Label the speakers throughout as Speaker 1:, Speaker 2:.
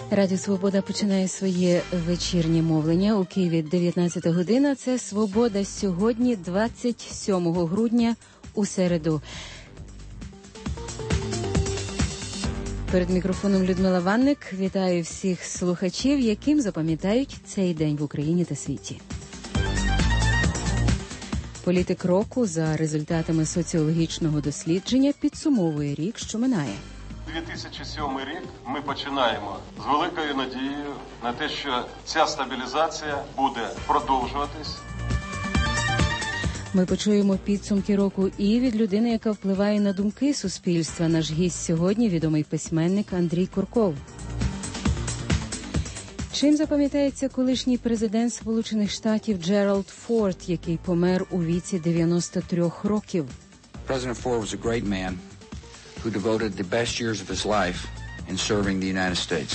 Speaker 1: Радіо «Свобода» починає своє вечірнє мовлення. У Києві 19 година. Це «Свобода» сьогодні, 27 грудня, у середу. Перед мікрофоном Людмила Ванник. Вітаю всіх слухачів, яким запам'ятають цей день в Україні та світі. Політик року за результатами соціологічного дослідження підсумовує рік, що минає.
Speaker 2: 2007 рік ми починаємо з великою надією на те, що ця стабілізація буде продовжуватись.
Speaker 1: Ми почуємо підсумки року і від людини, яка впливає на думки суспільства. Наш гість сьогодні – відомий письменник Андрій Курков. Чим запам'ятається колишній президент Сполучених Штатів Джеральд Форд, який помер у віці 93 років?
Speaker 3: President Ford was a great man who devoted the best years of his life in serving the United States.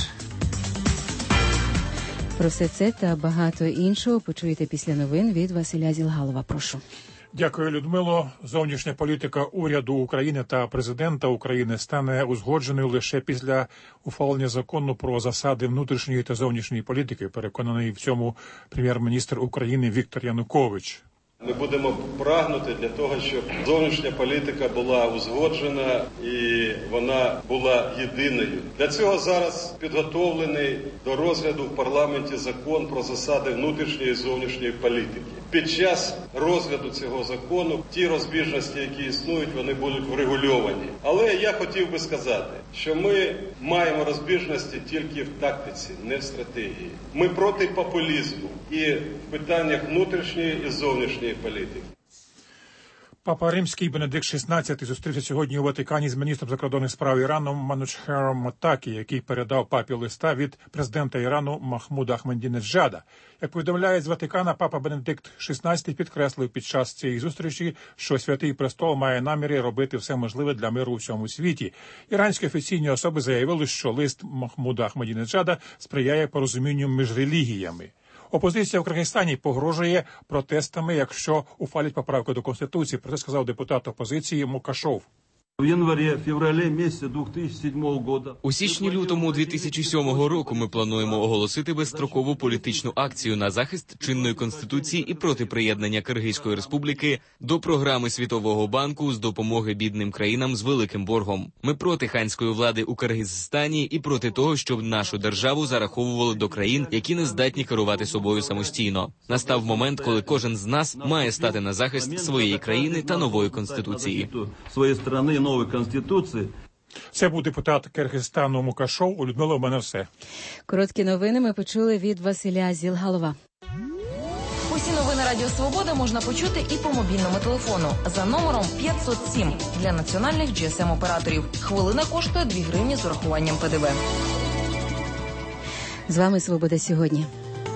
Speaker 1: Про все це та багато іншого почуєте після новин від Василя Зілгалова. Прошу.
Speaker 4: Дякую, Людмило. Зовнішня політика уряду України та президента України стане узгодженою лише після ухвалення закону про засади внутрішньої та зовнішньої політики, переконаний в цьому прем'єр-міністр України Віктор Янукович.
Speaker 2: Ми будемо прагнути для того, щоб зовнішня політика була узгоджена і вона була єдиною. Для цього зараз підготовлений до розгляду в парламенті закон про засади внутрішньої і зовнішньої політики. Під час розгляду цього закону ті розбіжності, які існують, вони будуть врегульовані. Але я хотів би сказати, що ми маємо розбіжності тільки в тактиці, не в стратегії. Ми проти популізму і в питаннях внутрішньої і зовнішньої політики.
Speaker 4: Папа Римський Бенедикт XVI зустрівся сьогодні у Ватикані з міністром закордонних справ Ірану Манучхером Мотакі, який передав папі листа від президента Ірану Махмуда Ахмадінеджада. Як повідомляє з Ватикана, папа Бенедикт XVI підкреслив під час цієї зустрічі, що Святий Престол має наміри робити все можливе для миру у всьому світі. Іранські офіційні особи заявили, що лист Махмуда Ахмадінеджада сприяє порозумінню між релігіями. Опозиція в Киргизстані погрожує протестами, якщо ухвалять поправку до Конституції. Про це сказав депутат опозиції Мукашов.
Speaker 5: У січні-лютому 2007 року ми плануємо оголосити безстрокову політичну акцію на захист чинної конституції і проти приєднання Киргизької республіки до програми Світового банку з допомоги бідним країнам з великим боргом. Ми проти ханської влади у Киргизстані і проти того, щоб нашу державу зараховували до країн, які не здатні керувати собою самостійно. Настав момент, коли кожен з нас має стати на захист своєї країни та нової конституції.
Speaker 2: Нової конституції.
Speaker 4: Це був депутат Киргизстану Мукашов. У Людмили у мене все.
Speaker 1: Короткі новини ми почули від Василя Зілгалова.
Speaker 6: Усі новини Радіо Свобода можна почути і по мобільному телефону за номером 507 для національних GSM-операторів. Хвилина коштує 2 гривні з урахуванням ПДВ.
Speaker 1: З вами «Свобода сьогодні».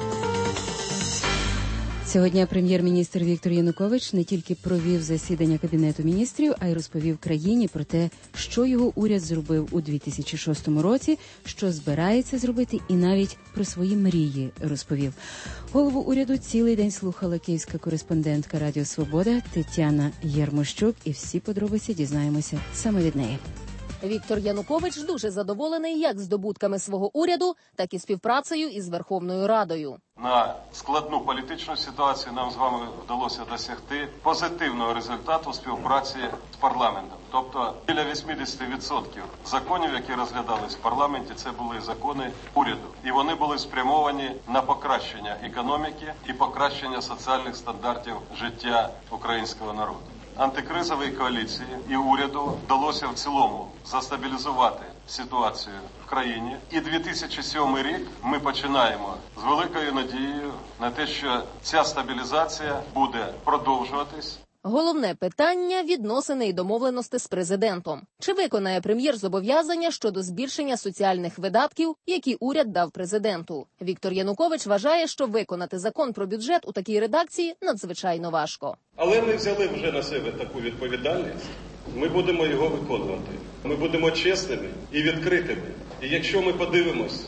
Speaker 1: Сьогодні прем'єр-міністр Віктор Янукович не тільки провів засідання Кабінету міністрів, а й розповів країні про те, що його уряд зробив у 2006 році, що збирається зробити, і навіть про свої мрії розповів. Голову уряду цілий день слухала київська кореспондентка Радіо Свобода Тетяна Єрмощук, і всі подробиці дізнаємося саме від неї.
Speaker 7: Віктор Янукович дуже задоволений як здобутками свого уряду, так і співпрацею із Верховною Радою.
Speaker 2: На складну політичну ситуацію нам з вами вдалося досягти позитивного результату співпраці з парламентом. Тобто біля 80% законів, які розглядались в парламенті, це були закони уряду. І вони були спрямовані на покращення економіки і покращення соціальних стандартів життя українського народу. Антикризовій коаліції і уряду вдалося в цілому застабілізувати ситуацію в країні. І 2007 рік ми починаємо з великою надією на те, що ця стабілізація буде продовжуватись.
Speaker 7: Головне питання – відносини і домовленості з президентом. Чи виконає прем'єр зобов'язання щодо збільшення соціальних видатків, які уряд дав президенту? Віктор Янукович вважає, що виконати закон про бюджет у такій редакції надзвичайно важко.
Speaker 2: Але ми взяли вже на себе таку відповідальність. Ми будемо його виконувати. Ми будемо чесними і відкритими. І якщо ми подивимось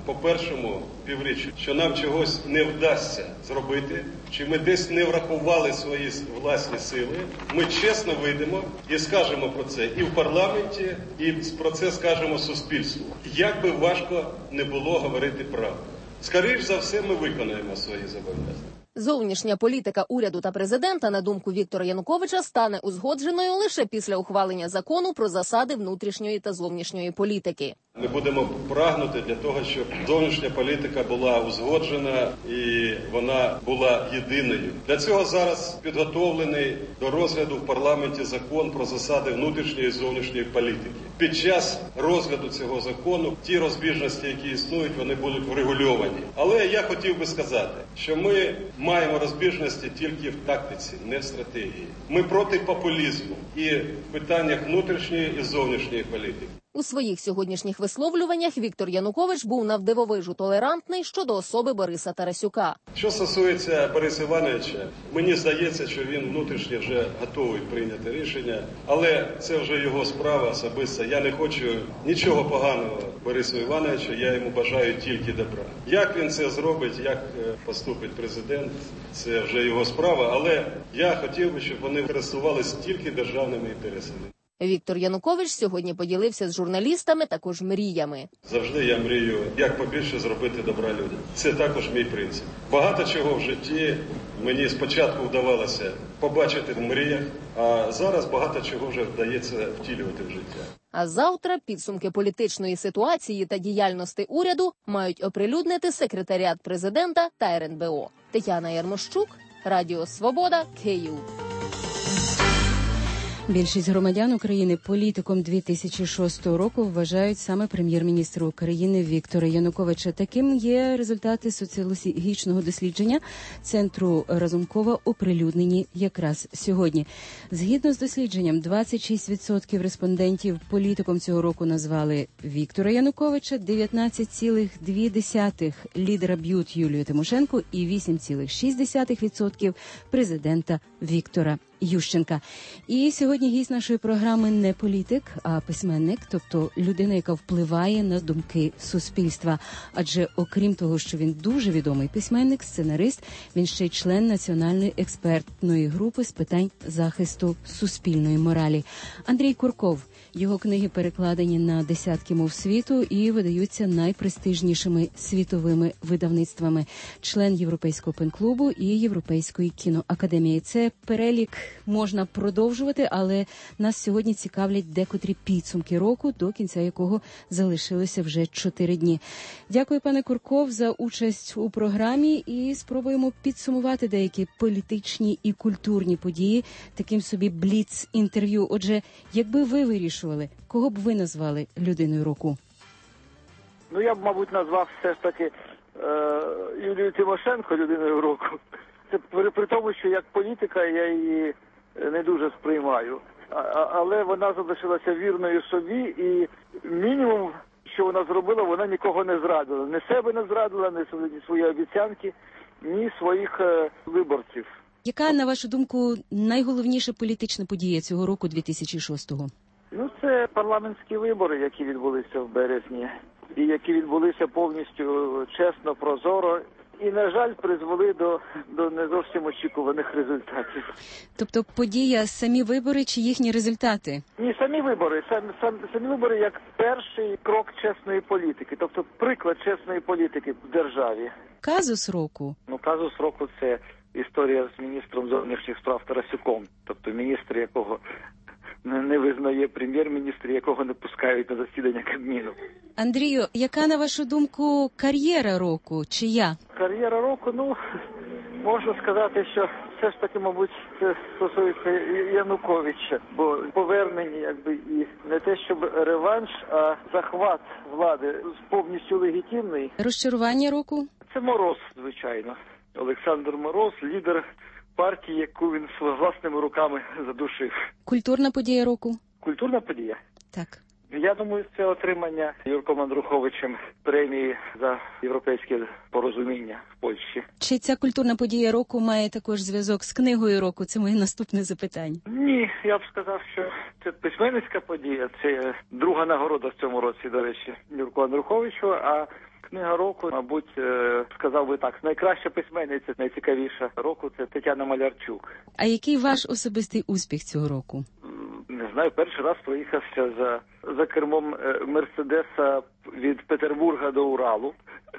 Speaker 2: по першому півріччю, що нам чогось не вдасться зробити, чи ми десь не врахували свої власні сили, ми чесно вийдемо і скажемо про це і в парламенті, і про це скажемо суспільству. Як би важко не було говорити правду. Скоріш за все, ми виконаємо свої зобов'язання.
Speaker 7: Зовнішня політика уряду та президента, на думку Віктора Януковича, стане узгодженою лише після ухвалення закону про засади внутрішньої та зовнішньої політики.
Speaker 2: Ми будемо прагнути для того, щоб зовнішня політика була узгоджена і вона була єдиною. Для цього зараз підготовлений до розгляду в парламенті закон про засади внутрішньої і зовнішньої політики. Під час розгляду цього закону ті розбіжності, які існують, вони будуть врегульовані. Але я хотів би сказати, що ми маємо розбіжності тільки в тактиці, не в стратегії. Ми проти популізму і в питаннях внутрішньої і зовнішньої політики.
Speaker 7: У своїх сьогоднішніх висловлюваннях Віктор Янукович був навдивовижу толерантний щодо особи Бориса Тарасюка.
Speaker 2: Що стосується Бориса Івановича, мені здається, що він внутрішньо вже готовий прийняти рішення, але це вже його справа особиста. Я не хочу нічого поганого Борису Івановичу, я йому бажаю тільки добра. Як він це зробить, як поступить президент, це вже його справа, але я хотів би, щоб вони користувалися тільки державними інтересами.
Speaker 7: Віктор Янукович сьогодні поділився з журналістами також мріями.
Speaker 2: Завжди я мрію, як побільше зробити добра людям. Це також мій принцип. Багато чого в житті мені спочатку вдавалося побачити в мріях, а зараз багато чого вже вдається втілювати в життя.
Speaker 7: А завтра підсумки політичної ситуації та діяльності уряду мають оприлюднити секретаріат президента та РНБО. Тетяна Ярмощук, Радіо Свобода, Київ.
Speaker 1: Більшість громадян України політиком 2006 року вважають саме прем'єр-міністра України Віктора Януковича. Таким є результати соціологічного дослідження Центру Разумкова, оприлюднені якраз сьогодні. Згідно з дослідженням, 26% респондентів політиком цього року назвали Віктора Януковича, 19,2% лідера б'ют Юлію Тимошенко і 8,6% президента Віктора Ющенка. І сьогодні гість нашої програми не політик, а письменник, тобто людина, яка впливає на думки суспільства. Адже окрім того, що він дуже відомий письменник, сценарист, він ще й член Національної експертної групи з питань захисту суспільної моралі. Андрій Курков. Його книги перекладені на десятки мов світу і видаються найпрестижнішими світовими видавництвами. Член Європейського пен-клубу і Європейської кіноакадемії. Це перелік можна продовжувати, але нас сьогодні цікавлять декотрі підсумки року, до кінця якого залишилося вже 4 дні. Дякую, пане Курков, за участь у програмі і спробуємо підсумувати деякі політичні і культурні події таким собі бліц-інтерв'ю. Отже, якби ви вирішували, кого б ви назвали людиною року?
Speaker 8: Ну, я б, мабуть, назвав все ж таки Юлію Тимошенко людиною року. Це при тому, що як політика я її не дуже сприймаю. Але вона залишилася вірною собі і мінімум, що вона зробила, вона нікого не зрадила. Ні себе не зрадила, ні свої обіцянки, ні своїх виборців.
Speaker 1: Яка, на вашу думку, найголовніша політична подія цього року 2006-го?
Speaker 8: Ну, це парламентські вибори, які відбулися в березні. І які відбулися повністю чесно, прозоро. І, на жаль, призвели до не зовсім очікуваних результатів.
Speaker 1: Тобто подія, самі вибори чи їхні результати?
Speaker 8: Ні, самі вибори. Самі вибори як перший крок чесної політики. Тобто приклад чесної політики в державі.
Speaker 1: Казус року?
Speaker 8: Ну, казус року – це історія з міністром зовнішніх справ Тарасюком. Тобто міністр, якого не визнає прем'єр-міністр, якого не пускають на засідання Кабміну.
Speaker 1: Андрію, яка, на вашу думку, кар'єра року? Чия?
Speaker 8: Кар'єра року, ну, можна сказати, що все ж таки, мабуть, це стосується Януковича. Бо повернення, якби, і не те, щоб реванш, а захват влади повністю легітимний.
Speaker 1: Розчарування року?
Speaker 8: Це Мороз, звичайно. Олександр Мороз, лідер партії, яку він власними руками задушив.
Speaker 1: Культурна подія року?
Speaker 8: Культурна подія?
Speaker 1: Так.
Speaker 8: Я думаю, це отримання Юрком Андруховичем премії за європейське порозуміння в Польщі.
Speaker 1: Чи ця культурна подія року має також зв'язок з книгою року? Це моє наступне запитання.
Speaker 8: Ні, я б сказав, що це письменницька подія. Це друга нагорода в цьому році, до речі, Юрку Андруховичу, а книга року, мабуть, сказав би так, найкраща письменниця, найцікавіша року – це Тетяна Малярчук.
Speaker 1: А який ваш особистий успіх цього року?
Speaker 8: Не знаю, перший раз проїхався за кермом Мерседеса від Петербурга до Уралу.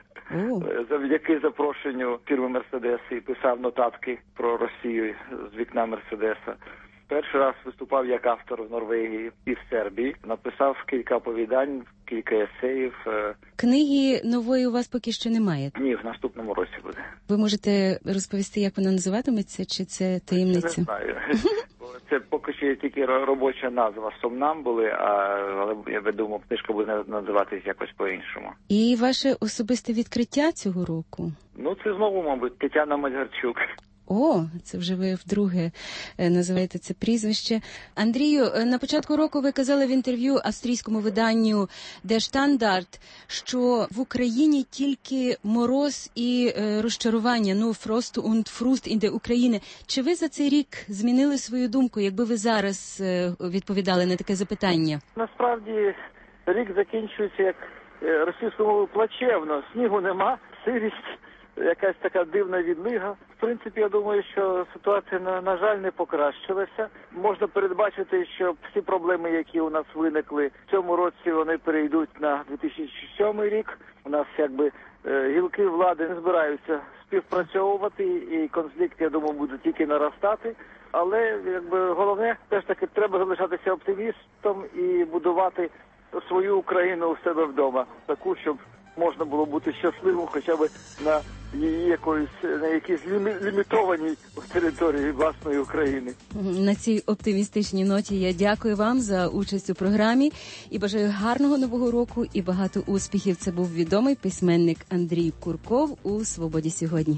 Speaker 8: Завдяки запрошенню фірми Мерседес і писав нотатки про Росію з вікна Мерседеса. Перший раз виступав як автор в Норвегії і в Сербії. Написав кілька оповідань, кілька есеїв.
Speaker 1: Книги нової у вас поки що немає?
Speaker 8: Ні, в наступному році буде.
Speaker 1: Ви можете розповісти, як вона називатиметься, чи це таємниця?
Speaker 8: Не знаю. Це поки що тільки робоча назва «Сомнамбули», але я думав, книжка буде називатись якось по-іншому.
Speaker 1: І ваше особисте відкриття цього року?
Speaker 8: Ну, це знову, мабуть, Тетяна Малярчук.
Speaker 1: О, це вже ви вдруге називаєте це прізвище. Андрію, на початку року ви казали в інтерв'ю австрійському виданню Der Standard, що в Україні тільки мороз і розчарування, Frost und Frust in der Ukraine. Чи ви за цей рік змінили свою думку, якби ви зараз відповідали на таке запитання?
Speaker 8: Насправді, рік закінчується як російською мовою плачевно. Снігу нема, сирість. Якась така дивна відлига. В принципі, я думаю, що ситуація, на жаль, не покращилася. Можна передбачити, що всі проблеми, які у нас виникли в цьому році, вони перейдуть на 2007 рік. У нас якби гілки влади не збираються співпрацьовувати, і конфлікт, я думаю, буде тільки наростати. Але якби головне, теж таки, треба залишатися оптимістом і будувати свою Україну у себе вдома, таку, щоб можна було бути щасливим хоча б на її на якійсь лімітованій території власної України.
Speaker 1: На цій оптимістичній ноті я дякую вам за участь у програмі і бажаю гарного нового року і багато успіхів. Це був відомий письменник Андрій Курков у «Свободі сьогодні».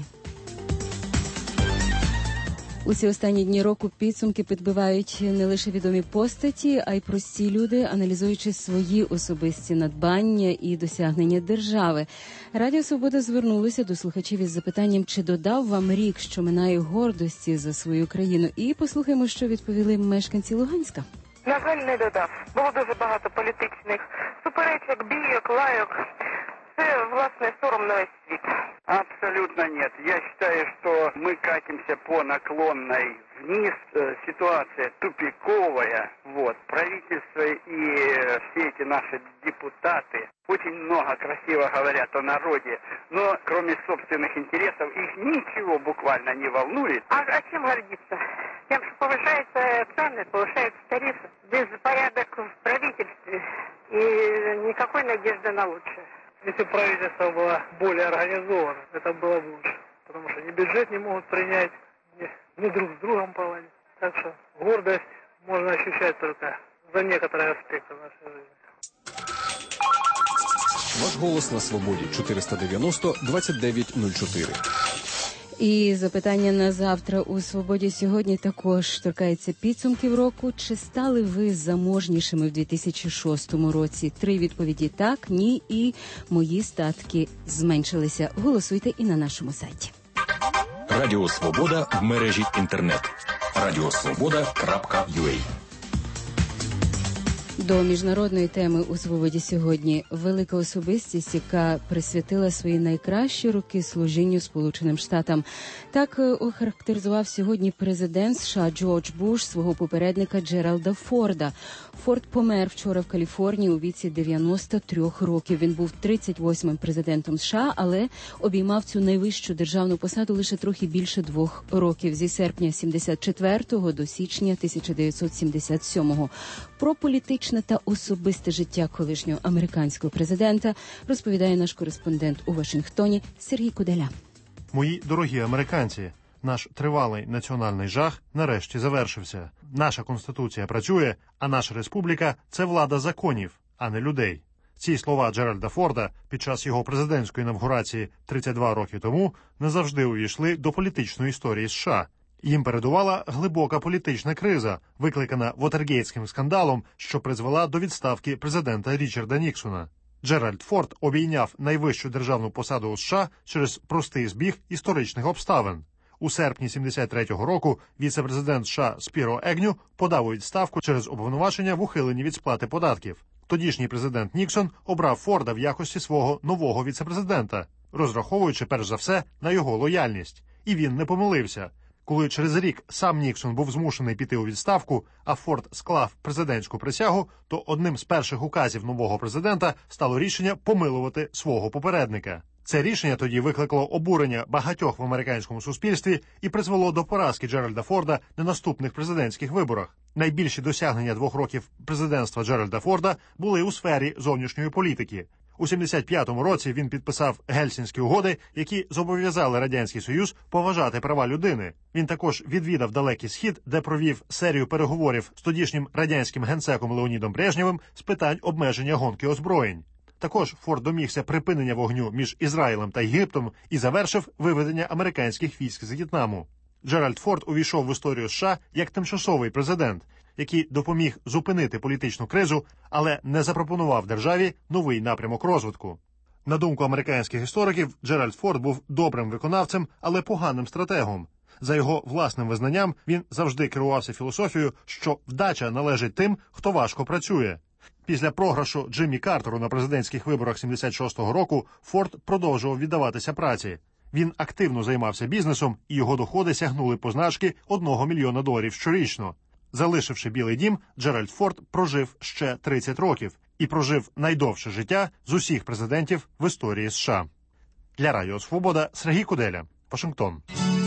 Speaker 1: Усі останні дні року підсумки підбивають не лише відомі постаті, а й прості люди, аналізуючи свої особисті надбання і досягнення держави. Радіо «Свобода» звернулося до слухачів із запитанням, чи додав вам рік, що минає, гордості за свою країну. І послухаємо, що відповіли мешканці Луганська.
Speaker 9: На жаль, не додав. Було дуже багато політичних суперечок, бійок, лайок. Це, власне, сором на весь світ.
Speaker 10: Абсолютно нет. Я считаю, что мы катимся по наклонной вниз. Ситуация тупиковая. Правительство и все эти наши депутаты очень много красиво говорят о народе, но кроме собственных интересов их ничего буквально не волнует.
Speaker 9: А чем гордиться? Тем, что повышаются цены, повышаются тарифы, беспорядок в правительстве и никакой надежды на лучшее.
Speaker 11: Если бы правительство было более организовано, это было бы лучше. Потому что ни бюджет не могут принять, ни друг с другом поладить. Так что гордость можно ощущать только за некоторые аспекты нашей жизни.
Speaker 12: Ваш голос на свободі. 490-2904.
Speaker 1: І запитання на завтра у «Свободі сьогодні» також торкається підсумків року. Чи стали ви заможнішими в 2006 році? 3 відповіді – так, ні і мої статки зменшилися. Голосуйте і на нашому сайті.
Speaker 13: Радіо «Свобода» в мережі інтернет. radiosvoboda.ua.
Speaker 1: До міжнародної теми у «Свободі сьогодні» велика особистість, яка присвятила свої найкращі роки служінню Сполученим Штатам. Так охарактеризував сьогодні президент США Джордж Буш свого попередника Джеральда Форда. Форд помер вчора в Каліфорнії у віці 93 років. Він був 38-м президентом США, але обіймав цю найвищу державну посаду лише трохи більше 2 років, зі серпня 74-го до січня 1977-го. Про політичне та особисте життя колишнього американського президента розповідає наш кореспондент у Вашингтоні Сергій Куделя.
Speaker 14: Мої дорогі американці, наш тривалий національний жах нарешті завершився. Наша Конституція працює, а наша республіка – це влада законів, а не людей. Ці слова Джеральда Форда під час його президентської інавгурації 32 роки тому назавжди увійшли до політичної історії США Їм передувала глибока політична криза, викликана Вотергейтським скандалом, що призвела до відставки президента Річарда Ніксона. Джеральд Форд обійняв найвищу державну посаду у США через простий збіг історичних обставин. У серпні 73-го року віце-президент США Спіро Егню подав у відставку через обвинувачення в ухиленні від сплати податків. Тодішній президент Ніксон обрав Форда в якості свого нового віце-президента, розраховуючи перш за все на його лояльність. І він не помилився. Коли через рік сам Ніксон був змушений піти у відставку, а Форд склав президентську присягу, то одним з перших указів нового президента стало рішення помилувати свого попередника. Це рішення тоді викликало обурення багатьох в американському суспільстві і призвело до поразки Джеральда Форда на наступних президентських виборах. Найбільші досягнення 2 років президентства Джеральда Форда були у сфері зовнішньої політики. У 75-му році він підписав Гельсінські угоди, які зобов'язали Радянський Союз поважати права людини. Він також відвідав Далекий Схід, де провів серію переговорів з тодішнім радянським генсеком Леонідом Брежнєвим з питань обмеження гонки озброєнь. Також Форд домігся припинення вогню між Ізраїлем та Єгиптом і завершив виведення американських військ з В'єтнаму. Джеральд Форд увійшов в історію США як тимчасовий президент, який допоміг зупинити політичну кризу, але не запропонував державі новий напрямок розвитку. На думку американських істориків, Джеральд Форд був добрим виконавцем, але поганим стратегом. За його власним визнанням, він завжди керувався філософією, що вдача належить тим, хто важко працює. Після програшу Джиммі Картеру на президентських виборах 76-го року Форд продовжував віддаватися праці. Він активно займався бізнесом, і його доходи сягнули позначки $1 мільйона щорічно. Залишивши Білий дім, Джеральд Форд прожив ще 30 років і прожив найдовше життя з усіх президентів в історії США. Для Радіо Свобода Сергій Куделя, Вашингтон.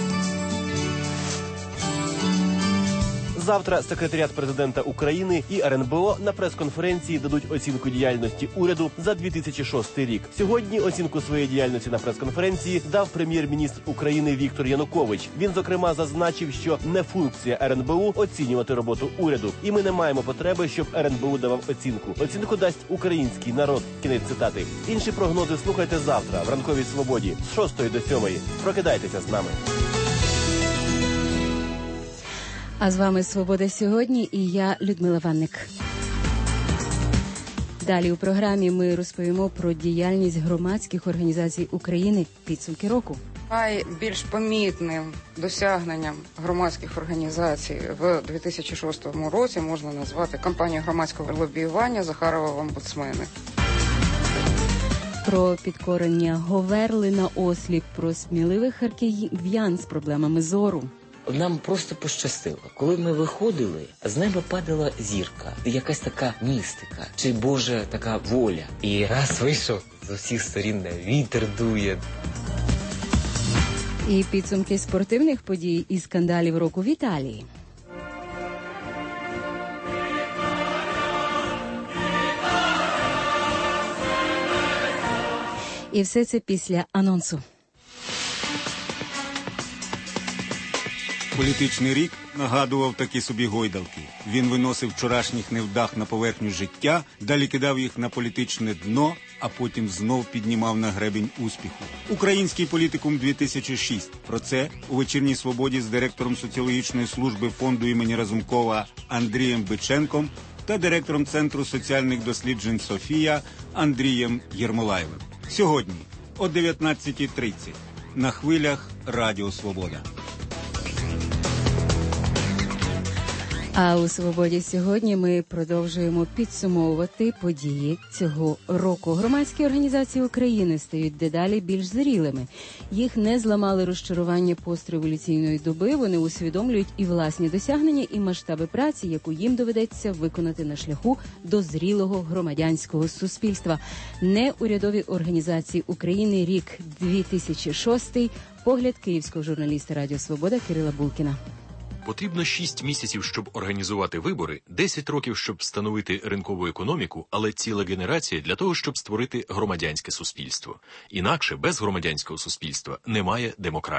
Speaker 15: Завтра секретаріат президента України і РНБО на прес-конференції дадуть оцінку діяльності уряду за 2006 рік. Сьогодні оцінку своєї діяльності на прес-конференції дав прем'єр-міністр України Віктор Янукович. Він, зокрема, зазначив, що не функція РНБО оцінювати роботу уряду. І ми не маємо потреби, щоб РНБО давав оцінку. Оцінку дасть український народ. Кінець цитати. Інші прогнози слухайте завтра в Ранковій Свободі з 6 до 7. Прокидайтеся з нами.
Speaker 1: А з вами «Свобода сьогодні» і я, Людмила Ванник. Далі у програмі ми розповімо про діяльність громадських організацій України підсумки року.
Speaker 16: Найбільш помітним досягненням громадських організацій в 2006 році можна назвати кампанію громадського лобіювання Захарова в омбудсмени.
Speaker 1: Про підкорення Говерли на осліп, про сміливих харків'ян з проблемами зору.
Speaker 17: Нам просто пощастило. Коли ми виходили, з неба падала зірка, якась така містика, чи Божа така воля. І раз вийшов, з усіх сторін вітер дує.
Speaker 1: І підсумки спортивних подій і скандалів року в Італії. І все це після анонсу.
Speaker 18: Політичний рік нагадував такі собі гойдалки. Він виносив вчорашніх невдах на поверхню життя, далі кидав їх на політичне дно, а потім знов піднімав на гребінь успіху. Український політикум 2006. Про це у «Вечірній Свободі» з директором соціологічної служби фонду імені Разумкова Андрієм Биченком та директором Центру соціальних досліджень «Софія» Андрієм Єрмолаєвим. Сьогодні о 19:30 на хвилях Радіо Свобода.
Speaker 1: А у «Свободі сьогодні» ми продовжуємо підсумовувати події цього року. Громадські організації України стають дедалі більш зрілими. Їх не зламали розчарування постреволюційної доби, вони усвідомлюють і власні досягнення, і масштаби праці, яку їм доведеться виконати на шляху до зрілого громадянського суспільства. Неурядові організації України, рік 2006. Погляд київського журналіста Радіо Свобода Кирила Булкіна.
Speaker 19: Потрібно 6 місяців, щоб організувати вибори, 10 років, щоб встановити ринкову економіку, але ціла генерація для того, щоб створити громадянське суспільство. Інакше без громадянського суспільства немає демократії.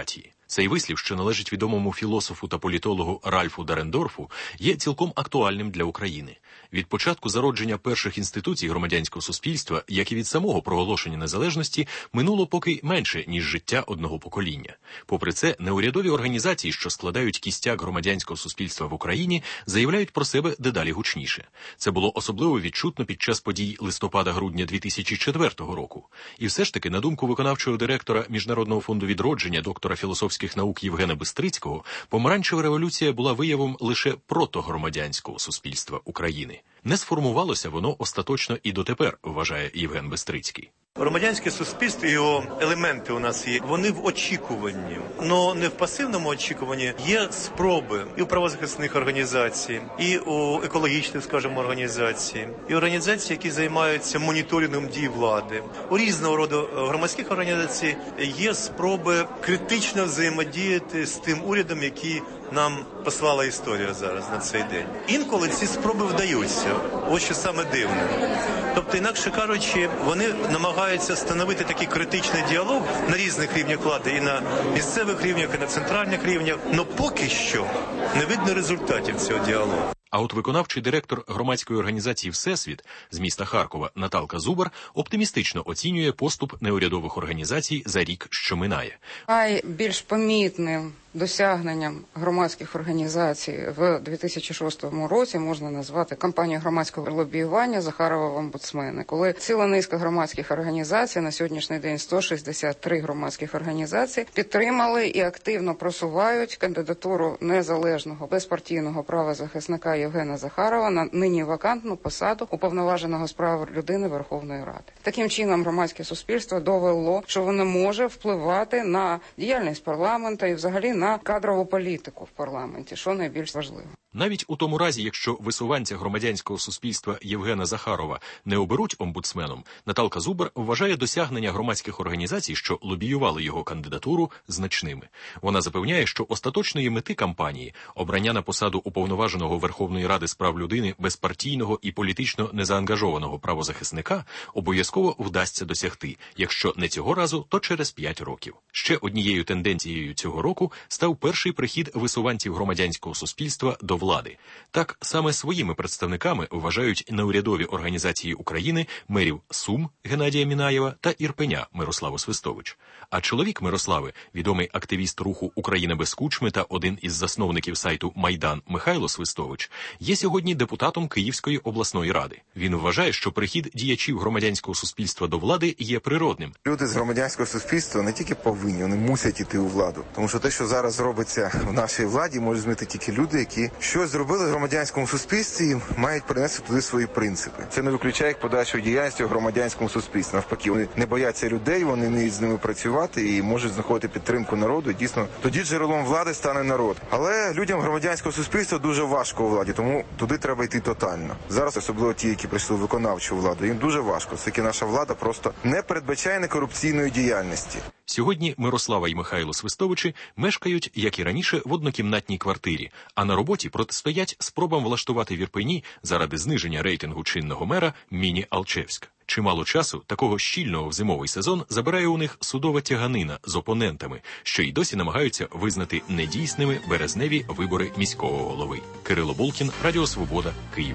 Speaker 19: Цей вислів, що належить відомому філософу та політологу Ральфу Дарендорфу, є цілком актуальним для України. Від початку зародження перших інституцій громадянського суспільства, як і від самого проголошення незалежності, минуло поки менше, ніж життя одного покоління. Попри це, неурядові організації, що складають кістяк громадянського суспільства в Україні, заявляють про себе дедалі гучніше. Це було особливо відчутно під час подій листопада-грудня 2004 року. І все ж таки, на думку виконавчого директора Міжнародного фонду відродження, доктора філософських наук Євгена Бистрицького, помаранчева революція була виявом лише протогромадянського суспільства України. Не сформувалося воно остаточно і дотепер, вважає Євген Бистрицький.
Speaker 20: Громадянське суспільство, його елементи у нас є, вони в очікуванні, але не в пасивному очікуванні. Є спроби і у правозахисних організацій, і у екологічних, скажімо, організацій, і організацій, які займаються моніторингом дій влади. У різного роду громадських організацій є спроби критично взаємодіяти з тим урядом, який нам послала історія зараз на цей день. Інколи ці спроби вдаються. Ось що саме дивне. Тобто, інакше кажучи, вони намагаються встановити такий критичний діалог на різних рівнях влади, і на місцевих рівнях, і на центральних рівнях. Але поки що не видно результатів цього діалогу.
Speaker 19: А от виконавчий директор громадської організації «Всесвіт» з міста Харкова Наталка Зубар оптимістично оцінює поступ неурядових організацій за рік, що минає.
Speaker 16: Найбільш помітним досягненням громадських організацій в 2006 році можна назвати кампанію громадського лобіювання Захарова в омбудсмени, коли ціла низка громадських організацій, на сьогоднішній день 163 громадських організацій, підтримали і активно просувають кандидатуру незалежного безпартійного правозахисника Євгена Захарова на нині вакантну посаду уповноваженого з прав людини Верховної Ради. Таким чином, громадське суспільство довело, що воно може впливати на діяльність парламенту і взагалі на кадрову політику в парламенті, що найбільш важливо.
Speaker 19: Навіть у тому разі, якщо висуванця громадянського суспільства Євгена Захарова не оберуть омбудсменом, Наталка Зубар вважає досягнення громадських організацій, що лобіювали його кандидатуру, значними. Вона запевняє, що остаточної мети кампанії – обрання на посаду уповноваженого Верховної Ради з прав людини безпартійного і політично незаангажованого правозахисника – обов'язково вдасться досягти, якщо не цього разу, то через 5 років. Ще однією тенденцією цього року став перший прихід висуванців громадянського суспільства до влади. Так, саме своїми представниками вважають неурядові організації України мерів Сум Геннадія Мінаєва та Ірпеня Мирославу Свистович. А чоловік Мирослави, відомий активіст руху «Україна без кучми» та один із засновників сайту «Майдан» Михайло Свистович, є сьогодні депутатом Київської обласної ради. Він вважає, що прихід діячів громадянського суспільства до влади є природним.
Speaker 21: Люди з громадянського суспільства не тільки повинні, вони мусять іти у владу. Тому що те, що зараз робиться в нашій владі, можуть змінити тільки люди, які щось зробили в громадянському суспільстві і мають принести туди свої принципи. Це не виключає їх подальшої діяльності в громадянському суспільстві. Навпаки, вони не бояться людей, вони вміють з ними працювати і можуть знаходити підтримку народу. І дійсно, тоді джерелом влади стане народ. Але людям громадянського суспільства дуже важко у владі, тому туди треба йти тотально. Зараз, особливо ті, які прийшли в виконавчу владу, їм дуже важко, оскільки наша влада просто не передбачає некорупційної діяльності.
Speaker 19: Сьогодні Мирослава і Михайло Свистовичі мешкають, як і раніше, в однокімнатній квартирі, а на роботі протистоять спробам влаштувати в Ірпені заради зниження рейтингу чинного мера Міні Алчевська. Чимало часу такого щільного в зимовий сезон забирає у них судова тяганина з опонентами, що й досі намагаються визнати недійсними березневі вибори міського голови. Кирило Булкін, Радіо Свобода, Київ.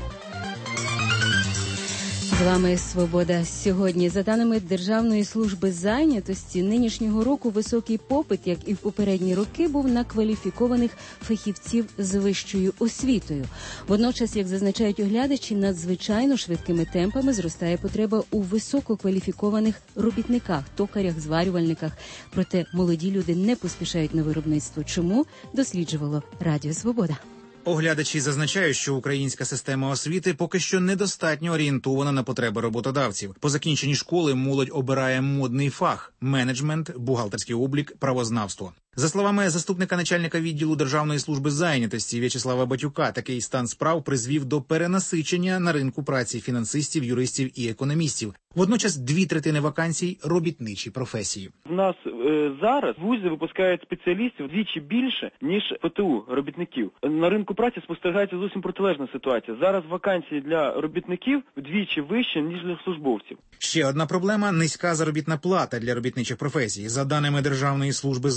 Speaker 1: З вами «Свобода». Сьогодні, за даними Державної служби зайнятості, нинішнього року високий попит, як і в попередні роки, був на кваліфікованих фахівців з вищою освітою. Водночас, як зазначають оглядачі, надзвичайно швидкими темпами зростає потреба у висококваліфікованих робітниках, токарях, зварювальниках. Проте молоді люди не поспішають на виробництво. Чому? Досліджувало Радіо Свобода.
Speaker 22: Оглядачі зазначають, що українська система освіти поки що недостатньо орієнтована на потреби роботодавців. По закінченні школи молодь обирає модний фах – менеджмент, бухгалтерський облік, правознавство. За словами заступника начальника відділу Державної служби зайнятості В'ячеслава Батюка, такий стан справ призвів до перенасичення на ринку праці фінансистів, юристів і економістів. Водночас 2/3 вакансій – робітничі професії.
Speaker 23: У нас зараз вузи випускають спеціалістів вдвічі більше, ніж ПТУ робітників. На ринку праці спостерігається зовсім протилежна ситуація. Зараз вакансії для робітників вдвічі вище, ніж для службовців.
Speaker 22: Ще одна проблема – низька заробітна плата для робітничих професій. За даними Державної служби зайнятості,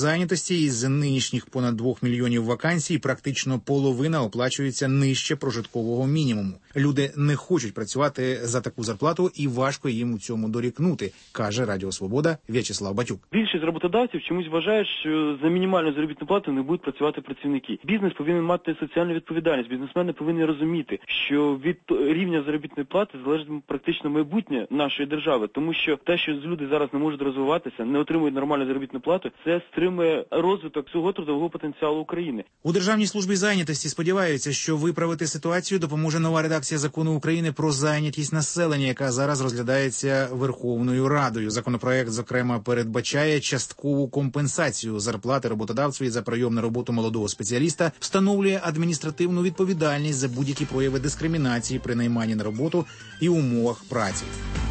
Speaker 22: місці. Із нинішніх понад 2 мільйонів вакансій практично половина оплачується нижче прожиткового мінімуму. Люди не хочуть працювати за таку зарплату і важко їм у цьому дорікнути, каже Радіо Свобода В'ячеслав Батюк.
Speaker 23: Більшість роботодавців чомусь вважають, що за мінімальну заробітну плату не будуть працювати працівники. Бізнес повинен мати соціальну відповідальність. Бізнесмени повинні розуміти, що від рівня заробітної плати залежить практично майбутнє нашої держави. Тому що те, що люди зараз не можуть розвиватися, не отримують нормальну заробітну плату, це стримує розвиток всього трудового потенціалу України.
Speaker 22: У Державній службі зайнятості сподіваються, що виправити ситуацію допоможе нова редакція Закону України про зайнятість населення, яка зараз розглядається Верховною Радою. Законопроект, зокрема, передбачає часткову компенсацію зарплати роботодавцеві за прийом на роботу молодого спеціаліста, встановлює адміністративну відповідальність за будь-які прояви дискримінації при найманні на роботу і умовах праці.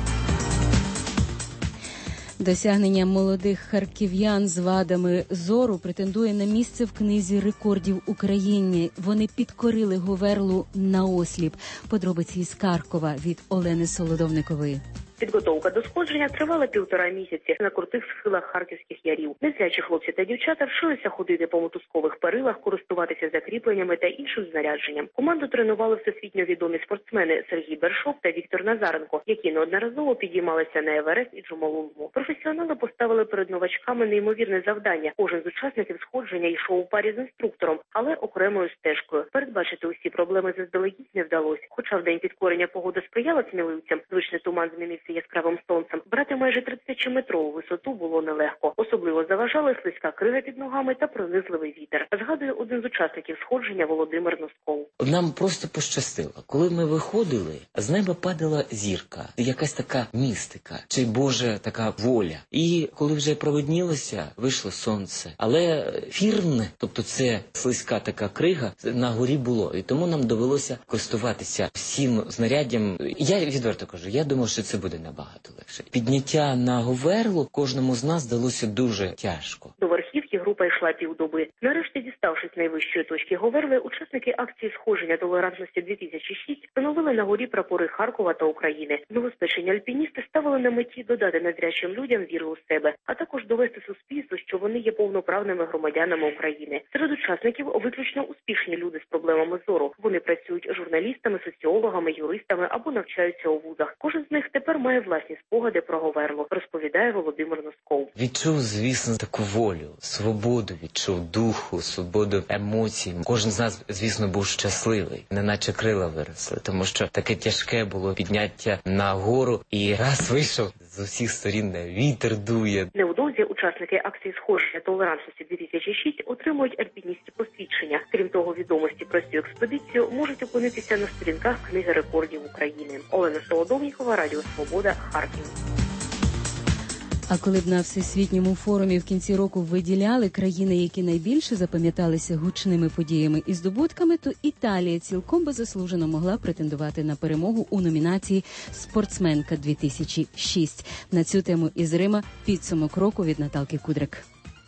Speaker 1: Досягнення молодих харків'ян з вадами зору претендує на місце в книзі рекордів України. Вони підкорили Говерлу наосліп. Подробиці із Харкова від Олени Солодовникової.
Speaker 3: Підготовка до сходження тривала 1,5 місяці на крутих схилах харківських ярів. Незрячі хлопці та дівчата вчилися ходити по мотузкових перилах, користуватися закріпленнями та іншим знарядженням. Команду тренували всесвітньо відомі спортсмени Сергій Бершов та Віктор Назаренко, які неодноразово підіймалися на Еверест і Джомолунгму. Професіонали поставили перед новачками неймовірне завдання. Кожен з учасників сходження йшов у парі з інструктором, але окремою стежкою. Передбачити усі проблеми заздалегідь не вдалося. Хоча в день підкорення погода сприяла сміливцям, звичний туман змінився яскравим сонцем. Брати майже 30-метрову висоту було нелегко. Особливо заважали слизька крига під ногами та пронизливий вітер. Згадує один з учасників сходження Володимир Носков.
Speaker 17: Нам просто пощастило. Коли ми виходили, з неба падала зірка. Якась така містика, чи Божа така воля. І коли вже провиднілося, вийшло сонце. Але фірн, тобто це слизька така крига, на горі було. І тому нам довелося користуватися всім знаряддям. Я відверто кажу, я думав, що це буде набагато легше. Підняття на Говерлу кожному з нас далося дуже тяжко.
Speaker 3: До верхівки група йшла півдоби. Нарешті, діставшись найвищої точки Говерли, учасники акції сходження толерантності 2006 встановили на горі прапори Харкова та України. Новоспечені альпіністи ставили на меті додати незрячим людям віру у себе, а також довести суспільству, що вони є повноправними громадянами України. Серед учасників виключно успішні люди з проблемами зору. Вони працюють журналістами, соціологами, юристами або навчаються у вузах. Кожен з них тепер має власні спогади про Говерлу, розповідає Володимир Носков.
Speaker 17: Відчув, звісно, таку волю, свободу відчув, духу, свободу емоцій. Кожен з нас, звісно, був щасливий, неначе крила виросли, тому що таке тяжке було підняття на гору і раз вийшов, з усіх сторін вітер дує.
Speaker 3: Невдовзі учасники акції сходження толерантності 2006 отримують альпіністські посвідчення. Крім того, відомості про цю експедицію можуть опинитися на сторінках книги рекордів України. Олена Солодовнікова, Радіо Свобода, Харків.
Speaker 1: А коли б на Всесвітньому форумі в кінці року виділяли країни, які найбільше запам'яталися гучними подіями і здобутками, то Італія цілком беззаслужено могла претендувати на перемогу у номінації «Спортсменка 2006». На цю тему із Рима підсумок року від Наталки Кудрик.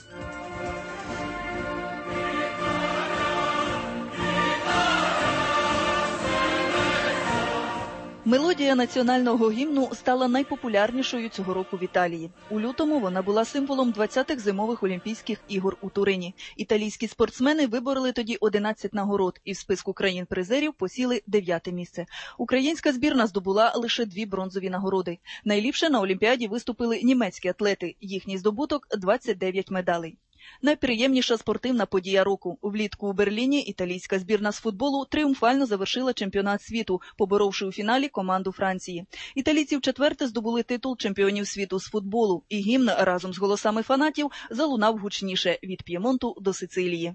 Speaker 4: Мелодія національного гімну стала найпопулярнішою цього року в Італії. У лютому вона була символом 20-х зимових Олімпійських ігор у Турині. Італійські спортсмени вибороли тоді 11 нагород і в списку країн-призерів посіли 9-те місце. Українська збірна здобула лише 2 бронзові нагороди. Найліпше на Олімпіаді виступили німецькі атлети. Їхній здобуток – 29 медалей. Найприємніша спортивна подія року. Влітку у Берліні італійська збірна з футболу тріумфально завершила чемпіонат світу, поборовши у фіналі команду Франції. Італійці вчетверте здобули титул чемпіонів світу з футболу, і гімн разом з голосами фанатів залунав гучніше від П'ємонту до Сицилії.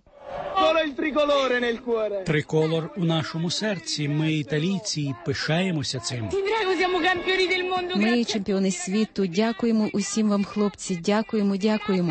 Speaker 5: Триколор у нашому серці. Ми, італійці, пишаємося цим.
Speaker 1: Ми чемпіони світу. Дякуємо усім вам, хлопці. Дякуємо, дякуємо.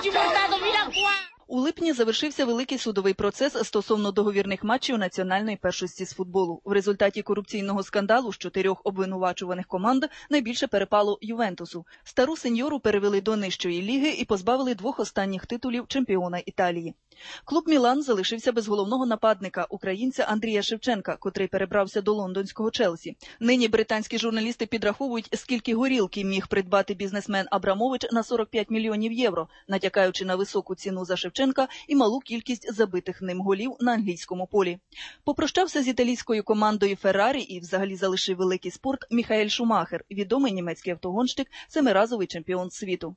Speaker 4: У липні завершився великий судовий процес стосовно договірних матчів національної першості з футболу. В результаті корупційного скандалу з 4 обвинувачуваних команд найбільше перепало Ювентусу. Стару сеньору перевели до нижчої ліги і позбавили 2 останніх титулів чемпіона Італії. Клуб «Мілан» залишився без головного нападника, українця Андрія Шевченка, котрий перебрався до лондонського «Челсі». Нині британські журналісти підраховують, скільки горілки міг придбати бізнесмен Абрамович на 45 мільйонів євро, натякаючи на високу ціну за Шевченка і малу кількість забитих ним голів на англійському полі. Попрощався з італійською командою «Феррарі» і взагалі залишив великий спорт Міхаель Шумахер, відомий німецький автогонщик, семиразовий чемпіон світу.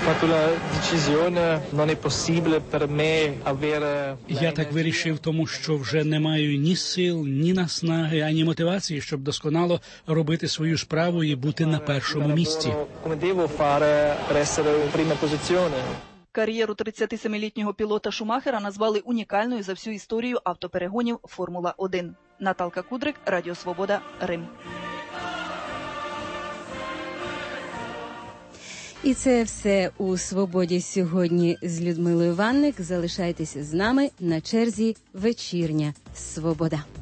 Speaker 5: Я так вирішив, тому що вже не маю ні сил, ні наснаги, ані мотивації, щоб досконало робити свою справу і бути на першому місці.
Speaker 4: Кар'єру 37-літнього пілота Шумахера назвали унікальною за всю історію автоперегонів «Формула-1». Наталка Кудрик, Радіо Свобода, Рим.
Speaker 1: І це все у «Свободі» сьогодні з Людмилою Ванник. Залишайтеся з нами, на черзі вечірня «Свобода».